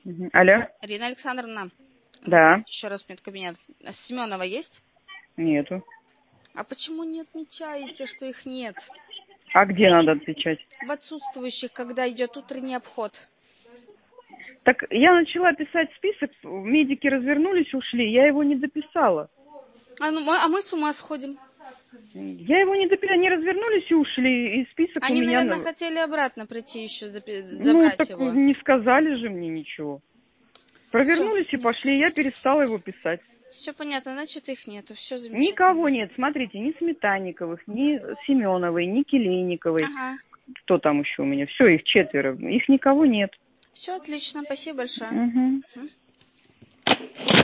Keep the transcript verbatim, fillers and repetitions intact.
Мгм. Алло. Ирина Александровна, Да. еще раз медкабинет. Семенова есть? Нету. А почему не отмечаете, что их нет? А где надо отвечать? В отсутствующих, когда идет утренний обход. Так я начала писать список, медики развернулись, ушли, я его не дописала. А, ну, мы, а мы с ума сходим. Я его не дописала, они развернулись и ушли, и список у Они, меня... наверное, хотели обратно прийти еще, Ну, забрать так его. не сказали же мне ничего. Все, Провернулись и нет. пошли, я перестала его писать. Все понятно, значит их нету, все замечательно. Никого нет, смотрите, ни Сметанниковых, ни Семеновой, ни Келейниковой. Ага. Кто там еще у меня? Все, их четверо, их никого нет. Все отлично, спасибо большое. Угу. Угу.